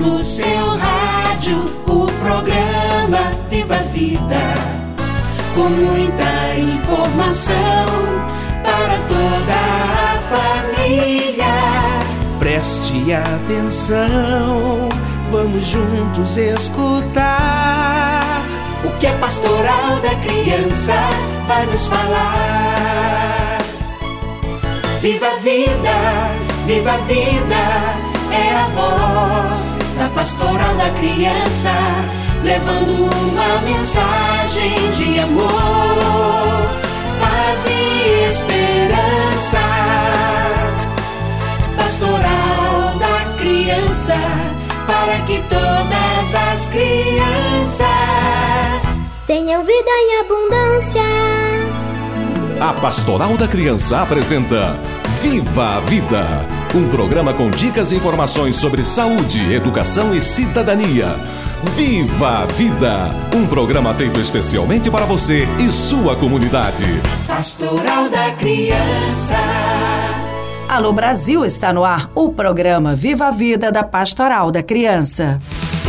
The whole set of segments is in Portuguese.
no seu rádio o programa Viva a Vida, com muita informação para toda a família. Preste atenção, vamos juntos escutar o que a Pastoral da Criança vai nos falar. Viva a vida, viva a vida, é a voz da Pastoral da Criança, levando uma mensagem de amor, paz e esperança. Pastoral da Criança, para que todas as crianças tenham vida em abundância. A Pastoral da Criança apresenta Viva a Vida, um programa com dicas e informações sobre saúde, educação e cidadania. Viva a Vida, um programa feito especialmente para você e sua comunidade. Pastoral da Criança. Alô Brasil, está no ar o programa Viva a Vida da Pastoral da Criança.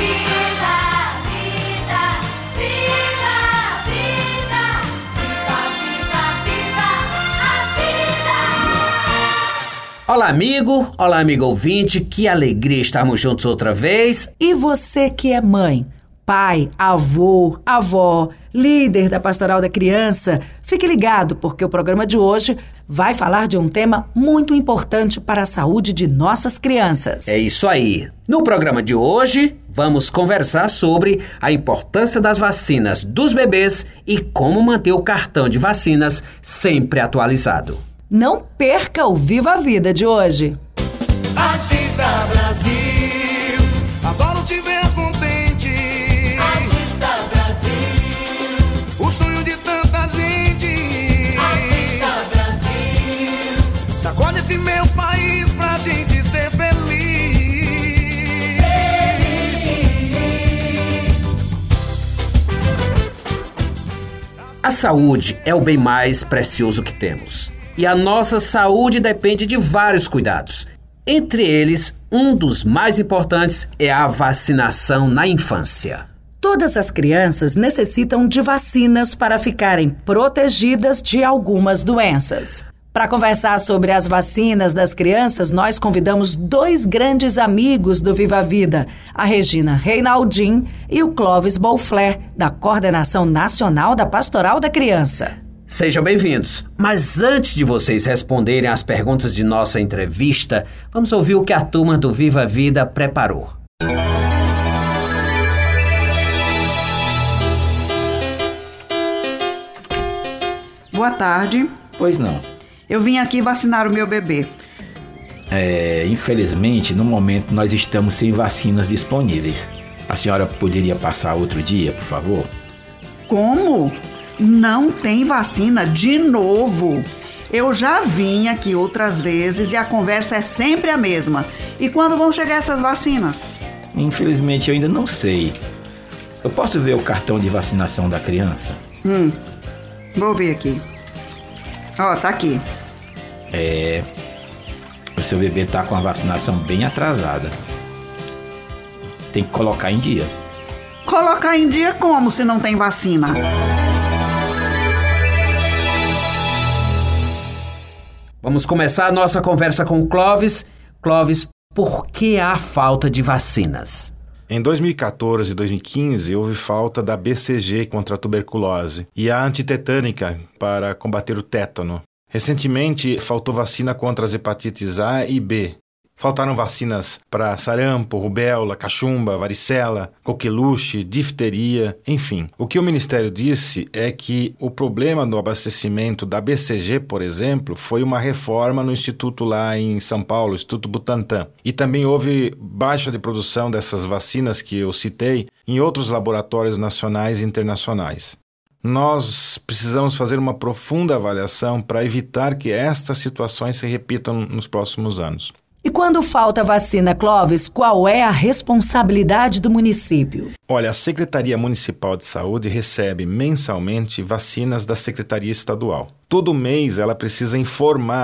Olá, amigo ouvinte, que alegria estarmos juntos outra vez. E você que é mãe, pai, avô, avó, líder da Pastoral da Criança, fique ligado porque o programa de hoje vai falar de um tema muito importante para a saúde de nossas crianças. É isso aí. No programa de hoje, vamos conversar sobre a importância das vacinas dos bebês e como manter o cartão de vacinas sempre atualizado. Não perca o Viva a Vida de hoje. Agita Brasil, adoro te ver contente. Agita Brasil, o sonho de tanta gente. Agita Brasil, sacode esse meu país pra gente ser feliz. A saúde é o bem mais precioso que temos. E a nossa saúde depende de vários cuidados. Entre eles, um dos mais importantes é a vacinação na infância. Todas as crianças necessitam de vacinas para ficarem protegidas de algumas doenças. Para conversar sobre as vacinas das crianças, nós convidamos dois grandes amigos do Viva a Vida, a Regina Reinaldin e o Clóvis Boufler, da Coordenação Nacional da Pastoral da Criança. Sejam bem-vindos, mas antes de vocês responderem às perguntas de nossa entrevista, vamos ouvir o que a turma do Viva a Vida preparou. Boa tarde. Pois não. Eu vim aqui vacinar o meu bebê. Infelizmente, no momento nós estamos sem vacinas disponíveis. A senhora poderia passar outro dia, por favor? Como? Não tem vacina de novo. Eu já vim aqui outras vezes e a conversa é sempre a mesma. E quando vão chegar essas vacinas? Infelizmente eu ainda não sei. Eu posso ver o cartão de vacinação da criança? Vou ver aqui. Ó, tá aqui. O seu bebê tá com a vacinação bem atrasada. Tem que colocar em dia. Colocar em dia como se não tem vacina? Vamos começar a nossa conversa com o Clóvis. Clóvis, por que há falta de vacinas? Em 2014 e 2015, houve falta da BCG contra a tuberculose e a antitetânica para combater o tétano. Recentemente, faltou vacina contra as hepatites A e B. Faltaram vacinas para sarampo, rubéola, cachumba, varicela, coqueluche, difteria, enfim. O que o Ministério disse é que o problema do abastecimento da BCG, por exemplo, foi uma reforma no Instituto lá em São Paulo, Instituto Butantan. E também houve baixa de produção dessas vacinas que eu citei em outros laboratórios nacionais e internacionais. Nós precisamos fazer uma profunda avaliação para evitar que estas situações se repitam nos próximos anos. E quando falta vacina, Clóvis, qual é a responsabilidade do município? Olha, a Secretaria Municipal de Saúde recebe mensalmente vacinas da Secretaria Estadual. Todo mês ela precisa informar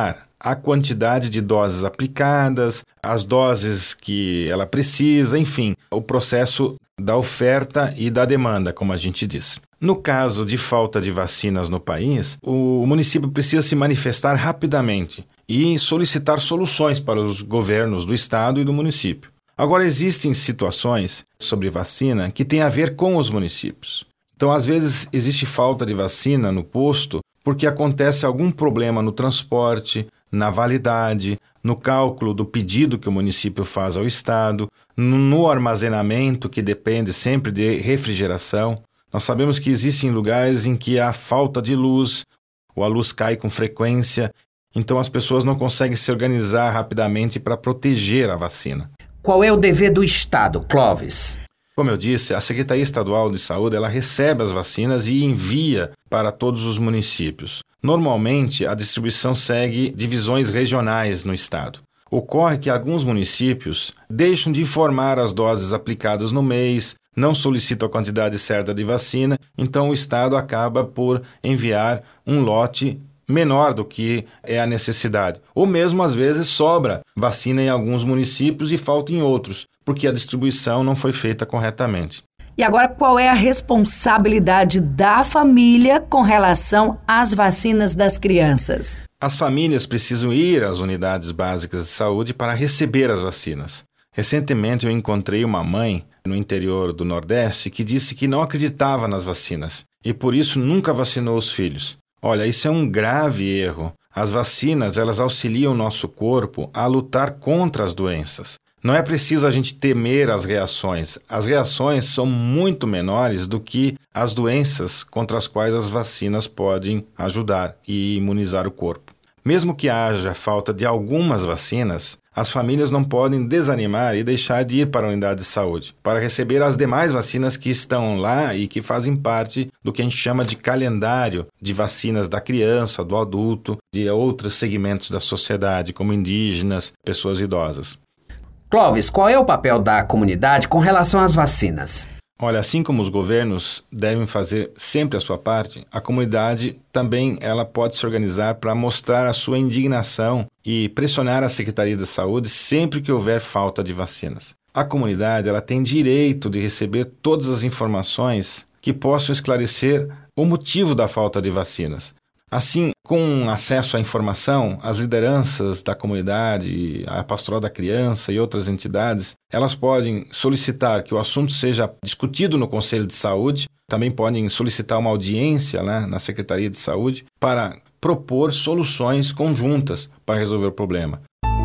a quantidade de doses aplicadas, as doses que ela precisa, enfim, o processo da oferta e da demanda, como a gente diz. No caso de falta de vacinas no país, o município precisa se manifestar rapidamente e solicitar soluções para os governos do estado e do município. Agora, existem situações sobre vacina que têm a ver com os municípios. Então, às vezes, existe falta de vacina no posto porque acontece algum problema no transporte, na validade, no cálculo do pedido que o município faz ao estado, no armazenamento, que depende sempre de refrigeração. Nós sabemos que existem lugares em que há falta de luz, ou a luz cai com frequência, então as pessoas não conseguem se organizar rapidamente para proteger a vacina. Qual é o dever do Estado, Clóvis? Como eu disse, a Secretaria Estadual de Saúde ela recebe as vacinas e envia para todos os municípios. Normalmente, a distribuição segue divisões regionais no estado. Ocorre que alguns municípios deixam de informar as doses aplicadas no mês, não solicitam a quantidade certa de vacina, então o estado acaba por enviar um lote menor do que é a necessidade. Ou mesmo, às vezes, sobra vacina em alguns municípios e falta em outros, porque a distribuição não foi feita corretamente. E agora, qual é a responsabilidade da família com relação às vacinas das crianças? As famílias precisam ir às unidades básicas de saúde para receber as vacinas. Recentemente eu encontrei uma mãe no interior do Nordeste que disse que não acreditava nas vacinas e por isso nunca vacinou os filhos. Olha, isso é um grave erro. As vacinas, elas auxiliam o nosso corpo a lutar contra as doenças. Não é preciso a gente temer as reações. As reações são muito menores do que as doenças contra as quais as vacinas podem ajudar e imunizar o corpo. Mesmo que haja falta de algumas vacinas, as famílias não podem desanimar e deixar de ir para a unidade de saúde para receber as demais vacinas que estão lá e que fazem parte do que a gente chama de calendário de vacinas da criança, do adulto, de outros segmentos da sociedade, como indígenas, pessoas idosas. Clóvis, qual é o papel da comunidade com relação às vacinas? Olha, assim como os governos devem fazer sempre a sua parte, a comunidade também ela pode se organizar para mostrar a sua indignação e pressionar a Secretaria de Saúde sempre que houver falta de vacinas. A comunidade ela tem direito de receber todas as informações que possam esclarecer o motivo da falta de vacinas. Assim, com acesso à informação, as lideranças da comunidade, a Pastoral da Criança e outras entidades, elas podem solicitar que o assunto seja discutido no Conselho de Saúde, também podem solicitar uma audiência na Secretaria de Saúde para propor soluções conjuntas para resolver o problema.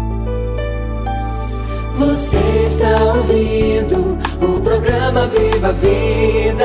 Você está ouvindo o programa Viva a Vida.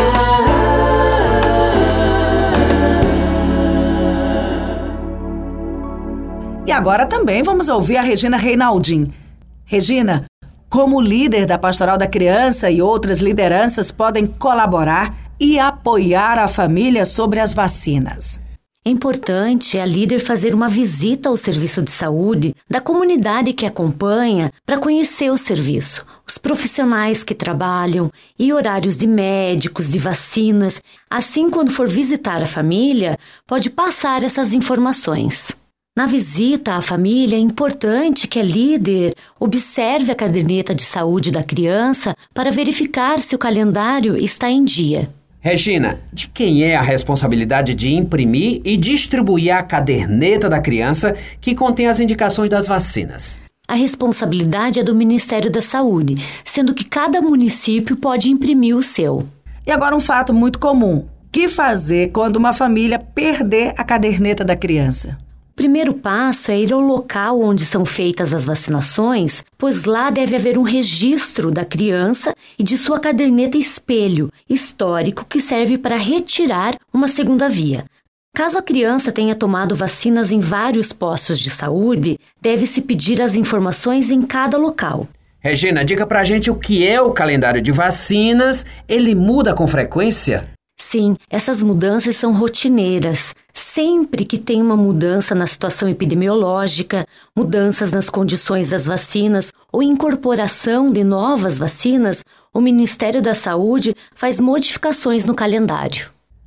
E agora também vamos ouvir a Regina Reinaldin. Regina, como líder da Pastoral da Criança e outras lideranças podem colaborar e apoiar a família sobre as vacinas? É importante a líder fazer uma visita ao serviço de saúde da comunidade que acompanha para conhecer o serviço, os profissionais que trabalham e horários de médicos, de vacinas. Assim, quando for visitar a família, pode passar essas informações. Na visita à família, é importante que a líder observe a caderneta de saúde da criança para verificar se o calendário está em dia. Regina, de quem é a responsabilidade de imprimir e distribuir a caderneta da criança que contém as indicações das vacinas? A responsabilidade é do Ministério da Saúde, sendo que cada município pode imprimir o seu. E agora um fato muito comum. O que fazer quando uma família perder a caderneta da criança? O primeiro passo é ir ao local onde são feitas as vacinações, pois lá deve haver um registro da criança e de sua caderneta espelho, histórico, que serve para retirar uma segunda via. Caso a criança tenha tomado vacinas em vários postos de saúde, deve-se pedir as informações em cada local. Regina, diga pra gente o que é o calendário de vacinas. Ele muda com frequência? Sim, essas mudanças são rotineiras. Sempre que tem uma mudança na situação epidemiológica, mudanças nas condições das vacinas ou incorporação de novas vacinas, o Ministério da Saúde faz modificações no calendário.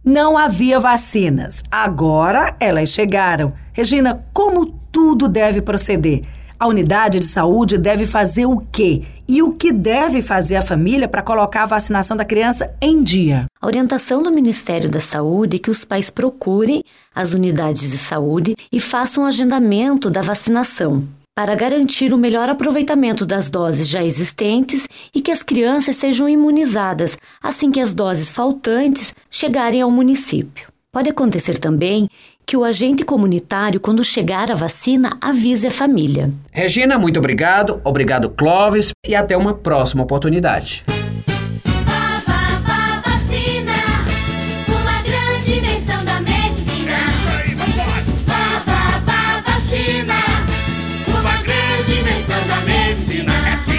Não havia vacinas. Agora elas chegaram. Regina, como tudo deve proceder? A unidade de saúde deve fazer o quê? E o que deve fazer a família para colocar a vacinação da criança em dia? A orientação do Ministério da Saúde é que os pais procurem as unidades de saúde e façam um agendamento da vacinação, para garantir o melhor aproveitamento das doses já existentes e que as crianças sejam imunizadas assim que as doses faltantes chegarem ao município. Pode acontecer também que o agente comunitário, quando chegar a vacina, avise a família. Regina, muito obrigado. Obrigado, Clóvis. E até uma próxima oportunidade. Vacina, uma grande invenção da medicina. Vacina, uma grande invenção da medicina.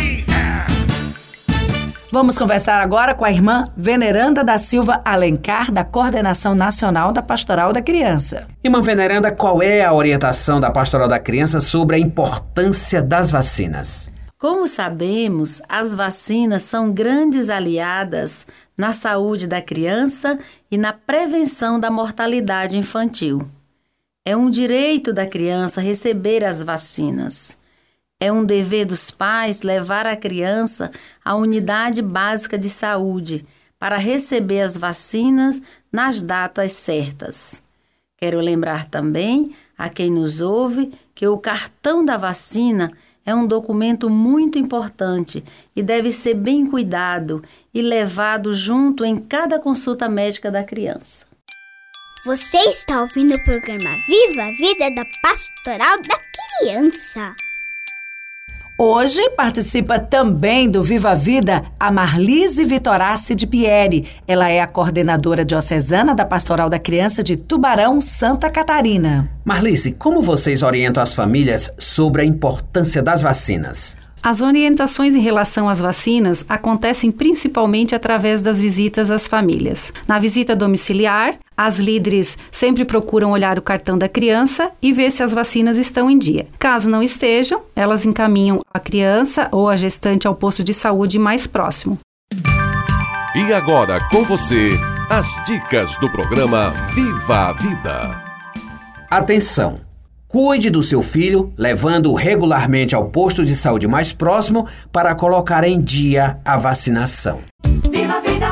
Vamos conversar agora com a irmã Veneranda da Silva Alencar, da Coordenação Nacional da Pastoral da Criança. Irmã Veneranda, qual é a orientação da Pastoral da Criança sobre a importância das vacinas? Como sabemos, as vacinas são grandes aliadas na saúde da criança e na prevenção da mortalidade infantil. É um direito da criança receber as vacinas. É um dever dos pais levar a criança à unidade básica de saúde para receber as vacinas nas datas certas. Quero lembrar também a quem nos ouve que o cartão da vacina é um documento muito importante e deve ser bem cuidado e levado junto em cada consulta médica da criança. Você está ouvindo o programa Viva a Vida da Pastoral da Criança. Hoje participa também do Viva a Vida a Marlise Vitorassi de Pieri. Ela é a coordenadora diocesana da Pastoral da Criança de Tubarão, Santa Catarina. Marlise, como vocês orientam as famílias sobre a importância das vacinas? As orientações em relação às vacinas acontecem principalmente através das visitas às famílias. Na visita domiciliar, as líderes sempre procuram olhar o cartão da criança e ver se as vacinas estão em dia. Caso não estejam, elas encaminham a criança ou a gestante ao posto de saúde mais próximo. E agora com você, as dicas do programa Viva a Vida. Atenção! Cuide do seu filho, levando-o regularmente ao posto de saúde mais próximo para colocar em dia a vacinação. Viva a vida!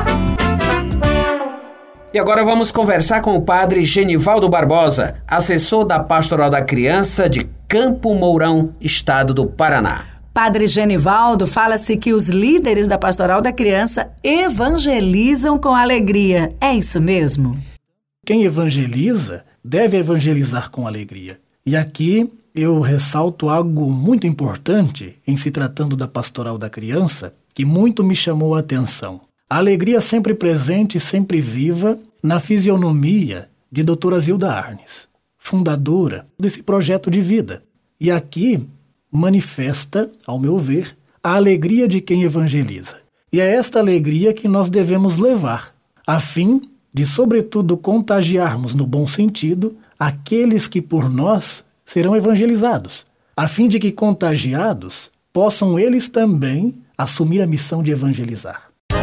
E agora vamos conversar com o padre Genivaldo Barbosa, assessor da Pastoral da Criança de Campo Mourão, estado do Paraná. Padre Genivaldo, fala-se que os líderes da Pastoral da Criança evangelizam com alegria. É isso mesmo? Quem evangeliza deve evangelizar com alegria. E aqui eu ressalto algo muito importante em se tratando da Pastoral da Criança, que muito me chamou a atenção. A alegria sempre presente e sempre viva na fisionomia de doutora Zilda Arnes, fundadora desse projeto de vida. E aqui manifesta, ao meu ver, a alegria de quem evangeliza. E é esta alegria que nós devemos levar, a fim de, sobretudo, contagiarmos no bom sentido aqueles que por nós serão evangelizados, a fim de que, contagiados, possam eles também assumir a missão de evangelizar.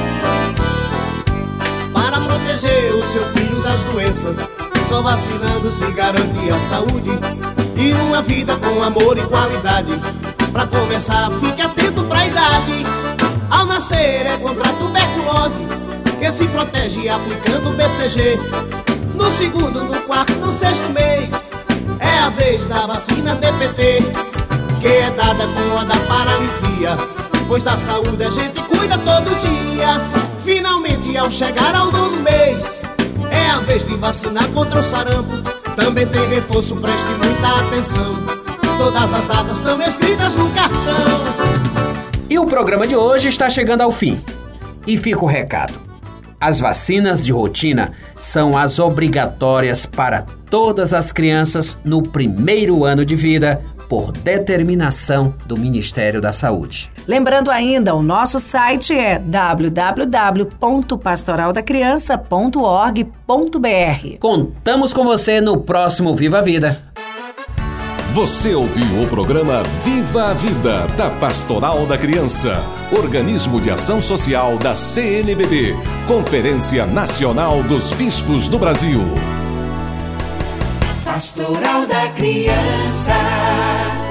Para proteger o seu filho das doenças, só vacinando se garante a saúde e uma vida com amor e qualidade. Pra começar, fique atento pra idade. Ao nascer é contra a tuberculose, que se protege aplicando o BCG. No segundo, no quarto, no sexto mês é a vez da vacina DPT, que é dada com a da paralisia, pois da saúde a gente cuida todo dia. Finalmente, ao chegar ao nono mês, é a vez de vacinar contra o sarampo. Também tem reforço, preste muita atenção, todas as datas estão escritas no cartão. E o programa de hoje está chegando ao fim. E fica o recado. As vacinas de rotina são as obrigatórias para todas as crianças no primeiro ano de vida, por determinação do Ministério da Saúde. Lembrando ainda, o nosso site é www.pastoraldacriança.org.br. Contamos com você no próximo Viva a Vida. Você ouviu o programa Viva a Vida, da Pastoral da Criança, organismo de ação social da CNBB, Conferência Nacional dos Bispos do Brasil. Pastoral da Criança.